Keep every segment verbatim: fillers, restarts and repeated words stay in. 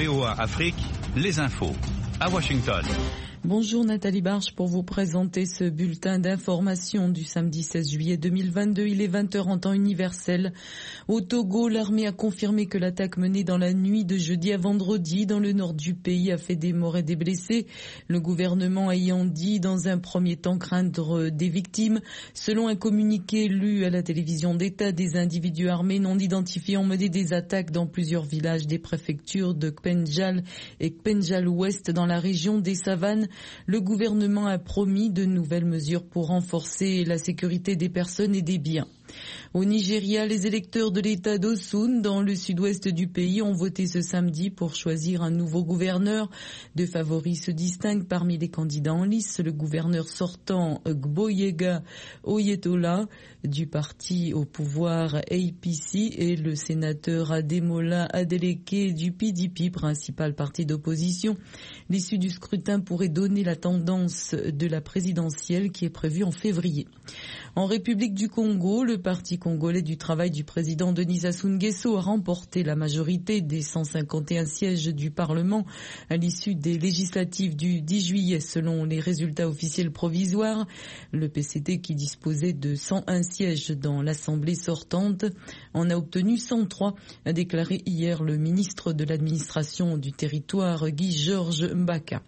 V O A Afrique, les infos. À Washington. Bonjour Nathalie Barche pour vous présenter ce bulletin d'information du samedi seize juillet deux mille vingt-deux. Il est vingt heures en temps universel. Au Togo, l'armée a confirmé que l'attaque menée dans la nuit de jeudi à vendredi dans le nord du pays a fait des morts et des blessés. Le gouvernement ayant dit dans un premier temps craindre des victimes. Selon un communiqué lu à la télévision d'État, des individus armés non identifiés ont mené des attaques dans plusieurs villages des préfectures de Kpenjal et Kpenjal-Ouest dans la région des Savanes. Le gouvernement a promis de nouvelles mesures pour renforcer la sécurité des personnes et des biens. Au Nigeria, les électeurs de l'État d'Osun, dans le sud-ouest du pays, ont voté ce samedi pour choisir un nouveau gouverneur. Deux favoris se distinguent parmi les candidats en lice. Le gouverneur sortant, Gboyega Oyetola, du parti au pouvoir A P C, et le sénateur Ademola Adeleke du P D P, principal parti d'opposition. L'issue du scrutin pourrait donner la tendance de la présidentielle qui est prévue en février. En République du Congo, le Parti congolais du travail du président Denis Sassou Nguesso a remporté la majorité des cent cinquante et un sièges du Parlement à l'issue des législatives du dix juillet selon les résultats officiels provisoires. Le P C D, qui disposait de cent un sièges dans l'Assemblée sortante, en a obtenu cent trois, a déclaré hier le ministre de l'administration du territoire Guy-Georges Mbaka.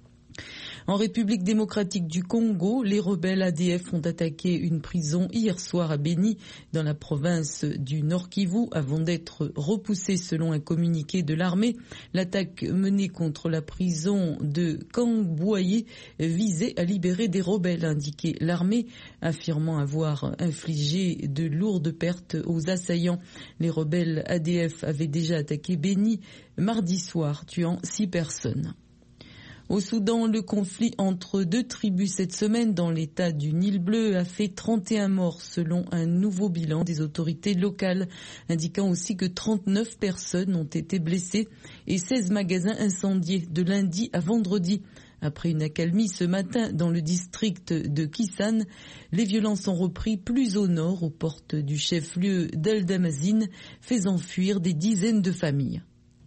En République démocratique du Congo, les rebelles A D F ont attaqué une prison hier soir à Beni, dans la province du Nord Kivu, avant d'être repoussés selon un communiqué de l'armée. L'attaque menée contre la prison de Kangboye visait à libérer des rebelles, a indiqué l'armée, affirmant avoir infligé de lourdes pertes aux assaillants. Les rebelles A D F avaient déjà attaqué Beni mardi soir, tuant six personnes. Au Soudan, le conflit entre deux tribus cette semaine dans l'état du Nil bleu a fait trente et un morts selon un nouveau bilan des autorités locales, indiquant aussi que trente-neuf personnes ont été blessées et seize magasins incendiés de lundi à vendredi. Après une accalmie ce matin dans le district de Kisane, les violences ont repris plus au nord, aux portes du chef-lieu d'El-Damazine, faisant fuir des dizaines de familles.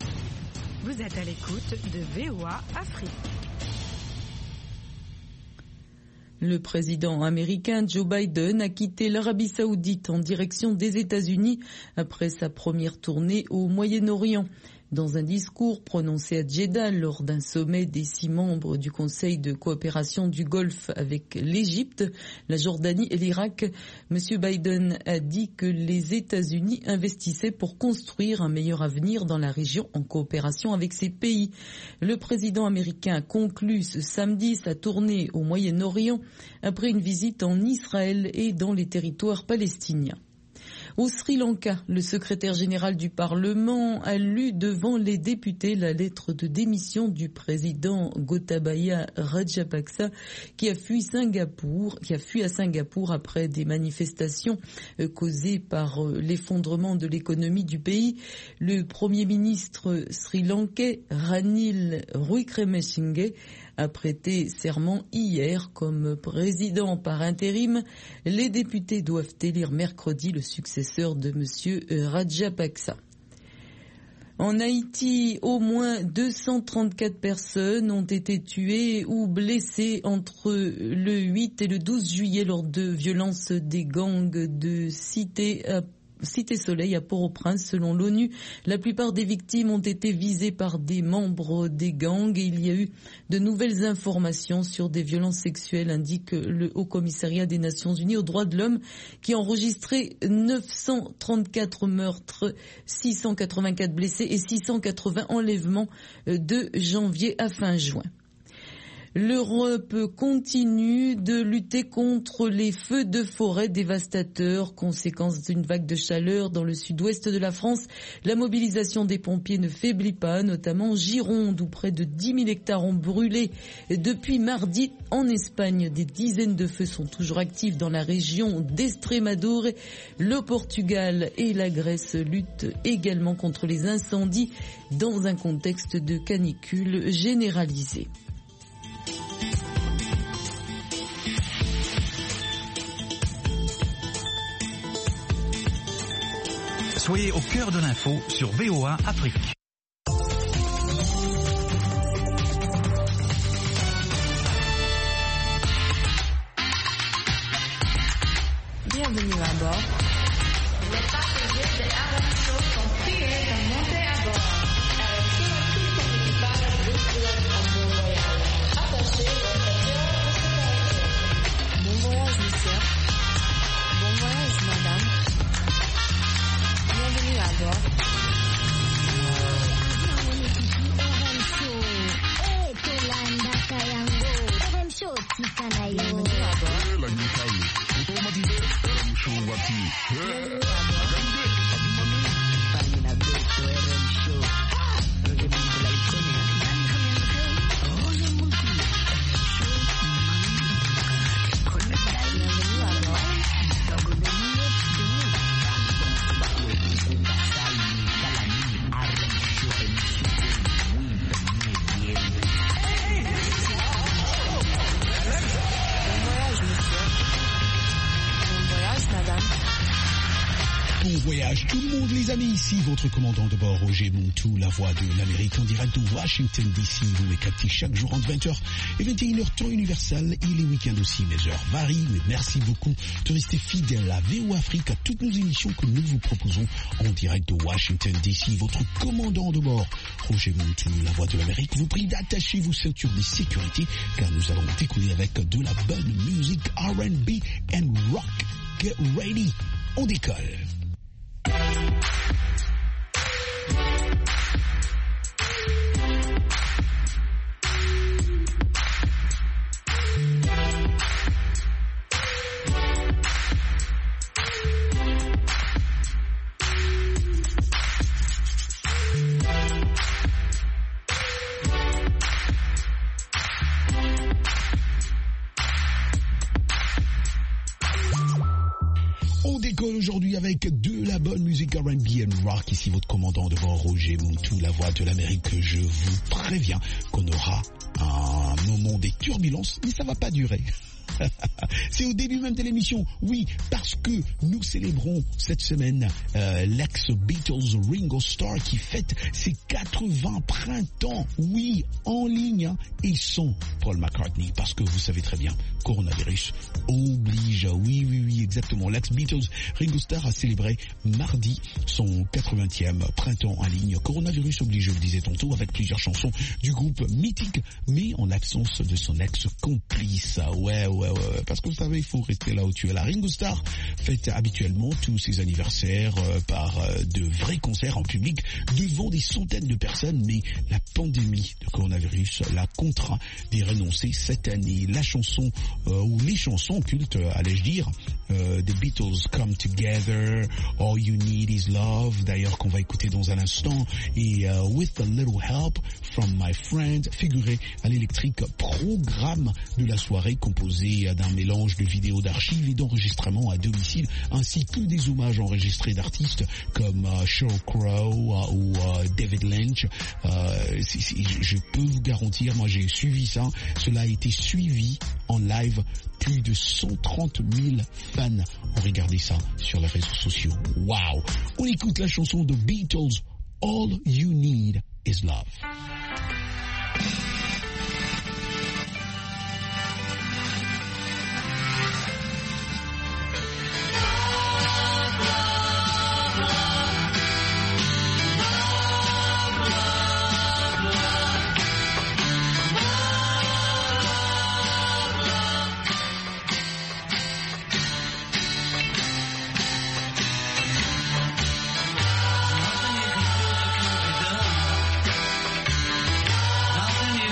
Vous êtes à l'écoute de V O A Afrique. Le président américain Joe Biden a quitté l'Arabie Saoudite en direction des États-Unis après sa première tournée au Moyen-Orient. Dans un discours prononcé à Jeddah lors d'un sommet des six membres du Conseil de coopération du Golfe avec l'Égypte, la Jordanie et l'Irak, M. Biden a dit que les États-Unis investissaient pour construire un meilleur avenir dans la région en coopération avec ces pays. Le président américain a conclu ce samedi sa tournée au Moyen-Orient après une visite en Israël et dans les territoires palestiniens. Au Sri Lanka, le secrétaire général du Parlement a lu devant les députés la lettre de démission du président Gotabaya Rajapaksa qui a fui Singapour, qui a fui à Singapour après des manifestations causées par l'effondrement de l'économie du pays. Le premier ministre sri-lankais Ranil Wickremesinghe a prêté serment hier comme président par intérim. Les députés doivent élire mercredi le successeur de M. Rajapaksa. En Haïti, au moins deux cent trente-quatre personnes ont été tuées ou blessées entre le huit et le douze juillet lors de violences des gangs de Cité à Cité Soleil à Port-au-Prince, selon l'ONU. La plupart des victimes ont été visées par des membres des gangs et il y a eu de nouvelles informations sur des violences sexuelles, indique le Haut-Commissariat des Nations Unies aux droits de l'homme, qui a enregistré neuf cent trente-quatre meurtres, six cent quatre-vingt-quatre blessés et six cent quatre-vingts enlèvements de janvier à fin juin. L'Europe continue de lutter contre les feux de forêt dévastateurs, conséquence d'une vague de chaleur dans le sud-ouest de la France. La mobilisation des pompiers ne faiblit pas, notamment en Gironde, où près de dix mille hectares ont brûlé depuis mardi. En Espagne, des dizaines de feux sont toujours actifs dans la région d'Estremadure. Le Portugal et la Grèce luttent également contre les incendies dans un contexte de canicule généralisée. Soyez au cœur de l'info sur V O A Afrique. Bienvenue à bord. Les passagers de R M Show sont priés de monter à bord. R M Show tout principal vous souhaite un bon voyage. Attachez votre cœur de sécurité. Bon voyage, monsieur. Bon voyage, madame. Bienvenue à bord. Bienvenue à bord. Bon voyage tout le monde les amis, ici votre commandant de bord Roger Montou, la voix de l'Amérique en direct de Washington D C. Vous les captez chaque jour entre vingt heures et vingt et une heures temps universel et les week-ends aussi. Mes heures varient, mais merci beaucoup de rester fidèle à V O Afrique, à toutes nos émissions que nous vous proposons en direct de Washington D C. Votre commandant de bord Roger Montou, la voix de l'Amérique, vous prie d'attacher vos ceintures de sécurité car nous allons décoller avec de la bonne musique R and B and rock. Get ready, on décolle. Aujourd'hui avec de la bonne musique R and B and rock. Ici votre commandant de bord Roger Montou, la voix de l'Amérique. Je vous préviens qu'on aura un moment des turbulences, mais ça va pas durer. C'est au début même de l'émission, oui, parce que nous célébrons cette semaine euh, l'ex-Beatles Ringo Starr qui fête ses quatre-vingts printemps, oui, en ligne, hein, et sans Paul McCartney, parce que vous savez très bien, coronavirus oblige, oui, oui, oui, exactement, l'ex-Beatles Ringo Starr a célébré mardi son quatre-vingtième printemps en ligne, coronavirus oblige, je le disais tantôt, avec plusieurs chansons du groupe mythique, mais en l'absence de son ex-complice, ouais, ouais, ouais, parce que vous savez, il faut rester là où tu es. La Ringo Starr fête habituellement tous ses anniversaires euh, par euh, de vrais concerts en public devant des centaines de personnes, mais la pandémie de coronavirus l'a contraint d'y renoncer cette année. La chanson, euh, ou les chansons cultes, euh, allais-je dire, euh, The Beatles Come Together, All You Need Is Love, d'ailleurs qu'on va écouter dans un instant, et euh, With a Little Help from My Friend, figuré à l'électrique programme de la soirée composé d'un mélange de vidéos d'archives et d'enregistrements à domicile, ainsi que des hommages enregistrés d'artistes comme uh, Sheryl Crow uh, ou uh, David Lynch. Euh, c'est, c'est, je peux vous garantir, moi j'ai suivi ça, cela a été suivi en live. Plus de cent trente mille fans ont regardé ça sur les réseaux sociaux. Waouh! On écoute la chanson de Beatles, All You Need Is Love. Nothing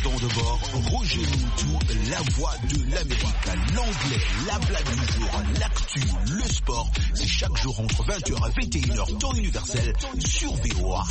commandant de bord, Roger Moutou, la voix de l'Amérique. L'anglais, la blague du jour, l'actu, le sport, c'est chaque jour entre vingt heures et vingt et une heures, temps universel, sur V O A.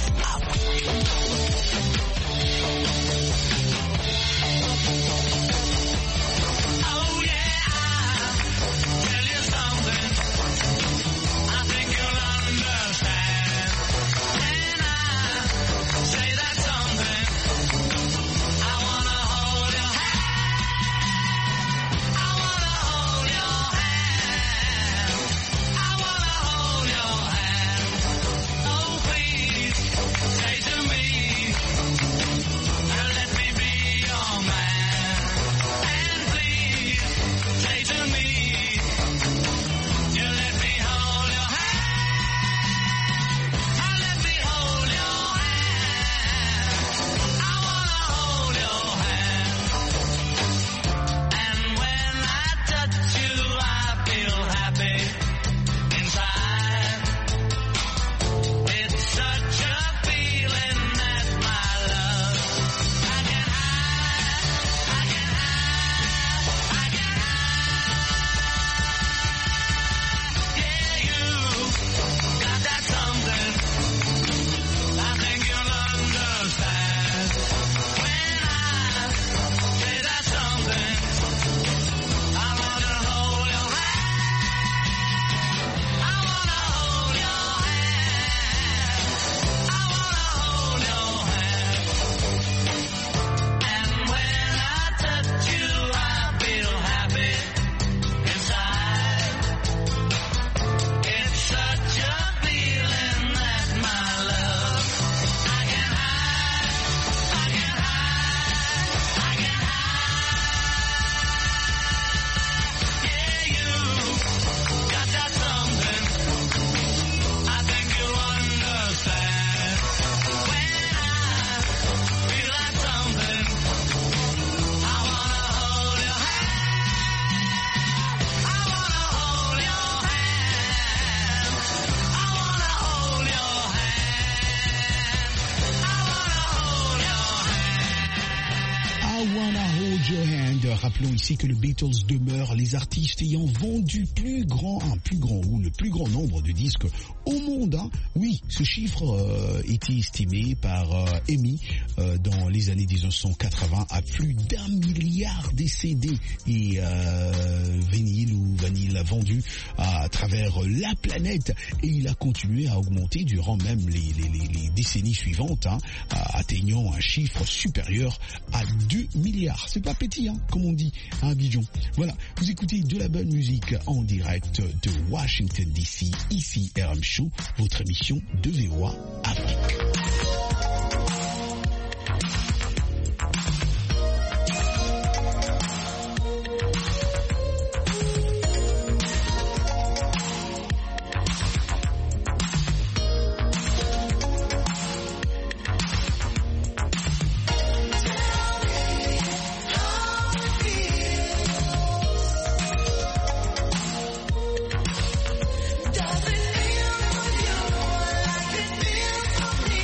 Rappelons ici que les Beatles demeurent les artistes ayant vendu plus grand, un plus grand ou le plus grand nombre de disques au monde. Hein. Oui, ce chiffre euh, était estimé par euh, E M I euh, dans les années mille neuf cent quatre-vingts à plus d'un milliard de C D et euh, vinyle ou vanille vendus à, à travers la planète. Et il a continué à augmenter durant même les, les, les, les décennies suivantes, hein, atteignant un chiffre supérieur à deux milliards. C'est pas petit, hein, comme on dit à Abidjan. Voilà, vous écoutez de la bonne musique en direct de Washington D C, ici R M Show, votre émission de V O A Afrique. Does it feel for you like it feels for me?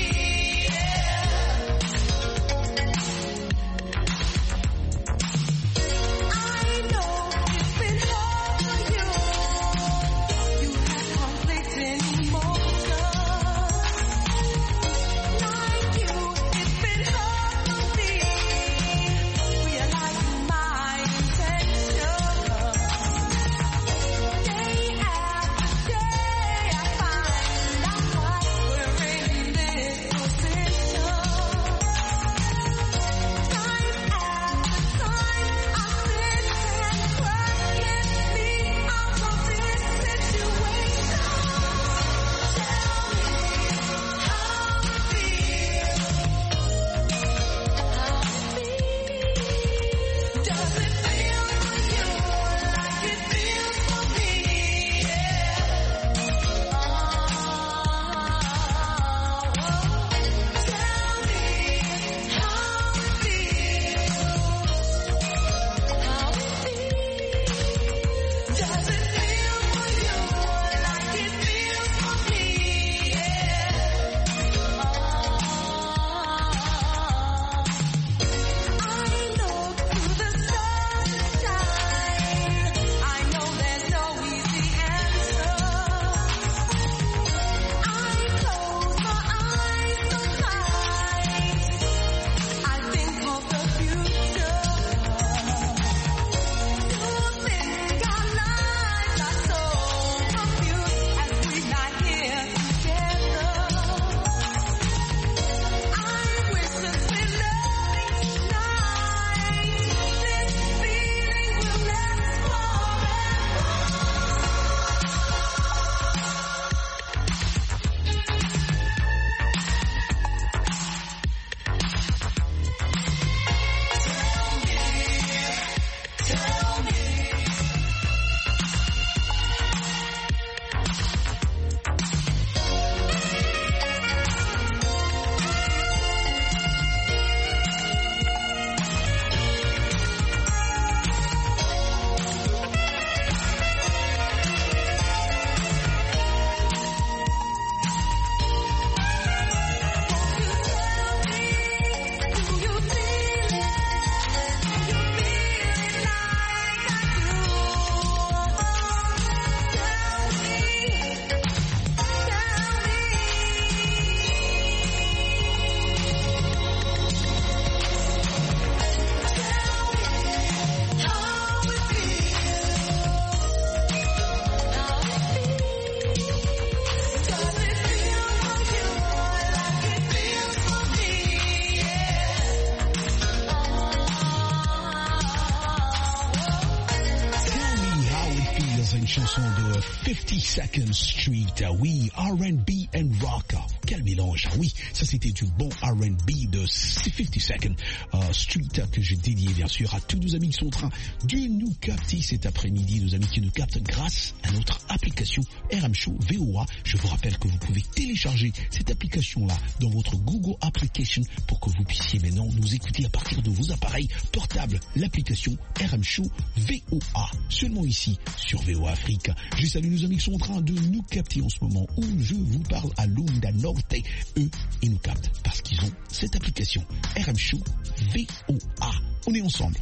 une chanson de fifty-second Street, oui, R and B and rock, quel mélange, oui, ça c'était du bon R and B de fifty-second uh, Street que j'ai dédié bien sûr à tous nos amis qui sont en train de nous capter cet après-midi, nos amis qui nous captent grâce à notre application R M Show V O A. Je vous rappelle que vous pouvez télécharger cette application-là dans votre Google Application pour que vous puissiez maintenant nous écouter à partir de vos appareils portables, l'application R M Show V O A, seulement ici sur V O A Afrique. Je salue nos amis qui sont en train de nous capter en ce moment où je vous parle à Lunda Norte. Eux, ils nous captent parce qu'ils ont cette application R M Show V O A. On est ensemble.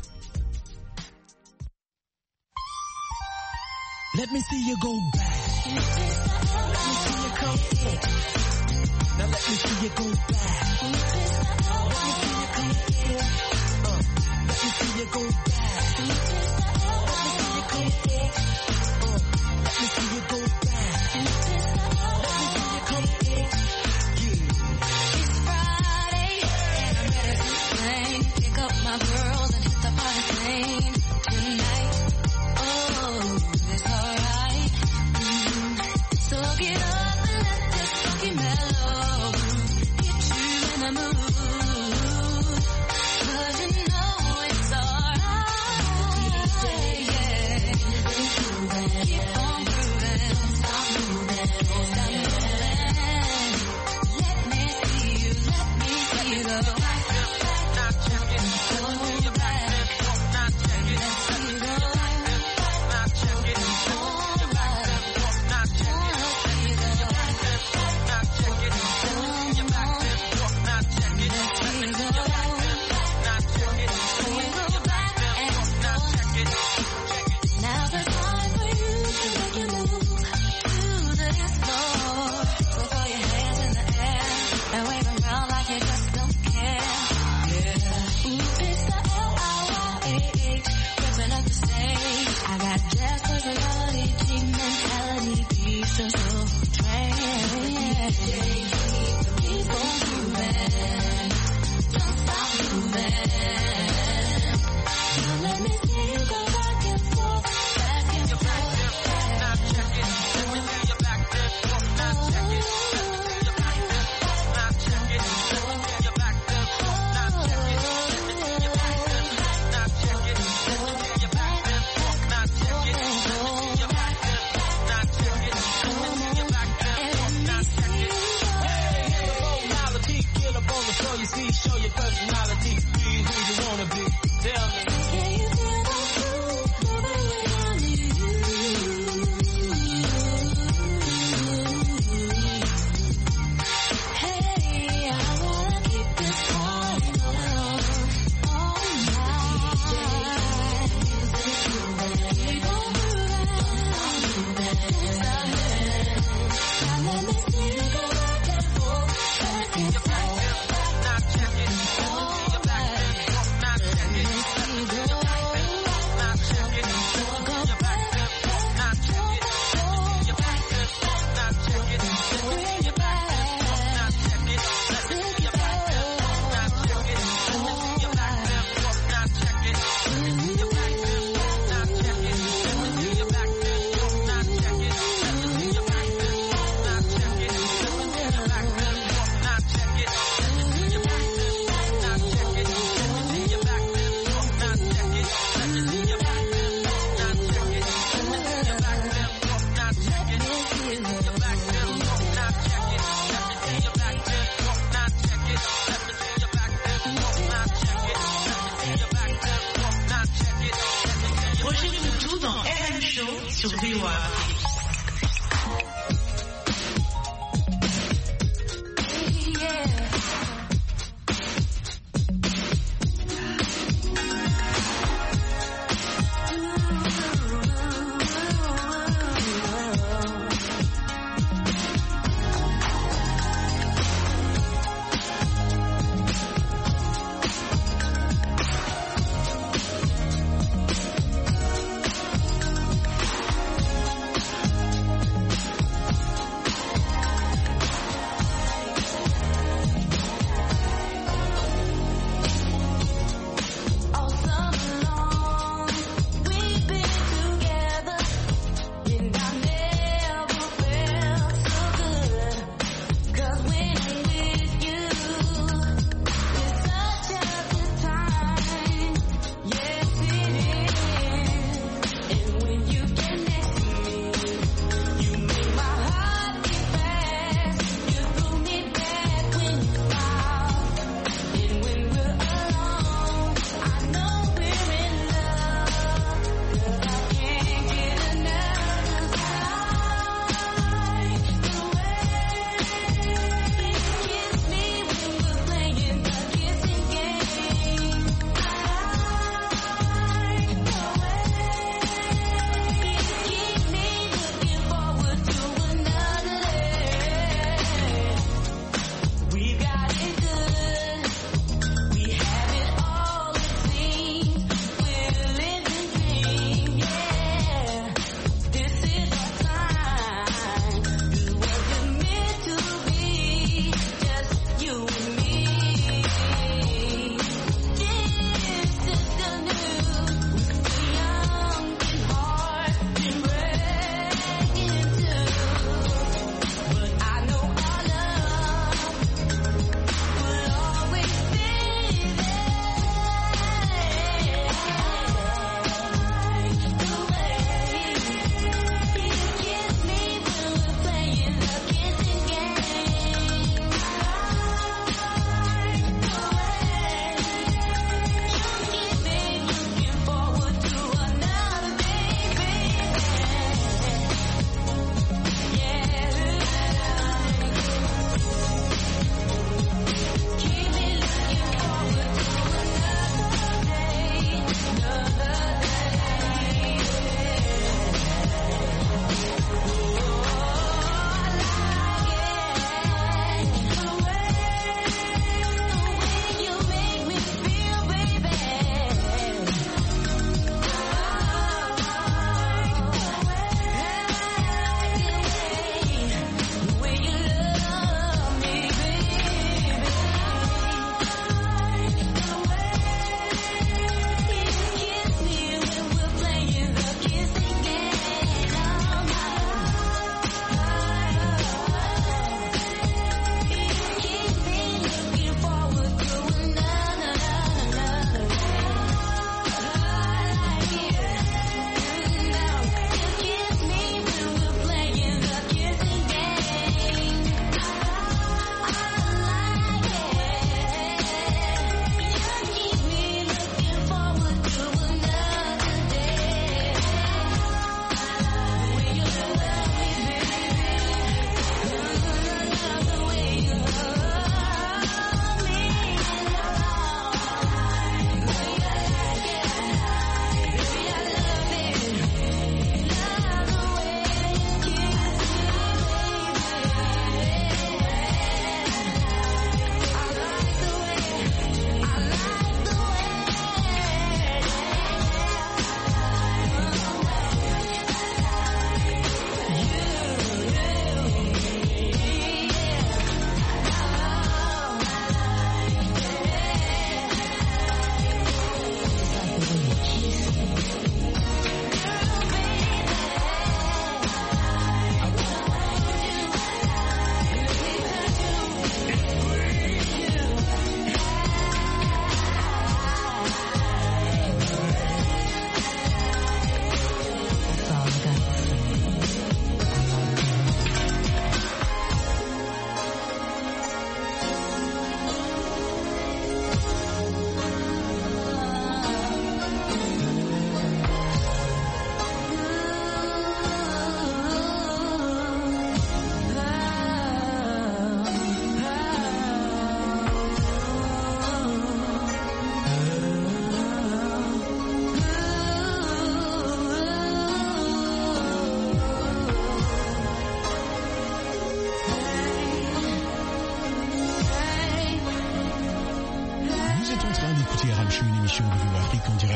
Let me see you go back. Let me see you come forward. Now let me see you go back. Let me see you come forward. Uh, let me see you go back. Let me see you come forward. Uh, let me see you go back. Let me see you come forward. Yeah. It's Friday and I'm ready to sing. Pick up my girls and hit the party scene tonight. Oh, it's alright. Mm-hmm. So get up and let this funky mellow get you in the mood. 'Cause you know it's alright. Yeah. Keep on grooving. Don't stop moving. Don't stop moving. Let me see you. Let me see you go.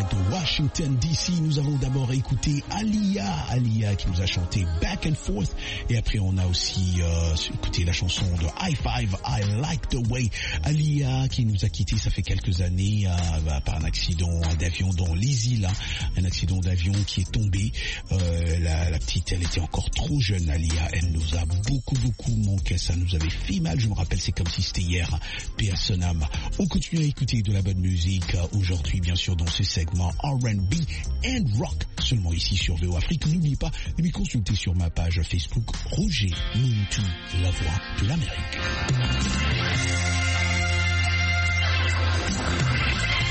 direct de Washington D C. Nous avons d'abord écouté Alia, Alia qui nous a chanté Back and Forth, et après on a aussi euh, écouté la chanson de High Five, I Like the Way. Alia qui nous a quittés, ça fait quelques années euh, par un accident d'avion dans les îles, hein, un accident d'avion qui est tombé. Euh, la, la petite, elle était encore trop jeune, Alia, elle nous a beaucoup beaucoup manqué, ça nous avait fait mal, je me rappelle, c'est comme si c'était hier. Paix à son âme. On continue à écouter de la bonne musique euh, aujourd'hui, bien sûr, dans ce segment R and B and Rock, seulement ici sur V O Afrique. N'oubliez pas de me consulter sur ma page Facebook Roger Muntu, la voix de l'Amérique.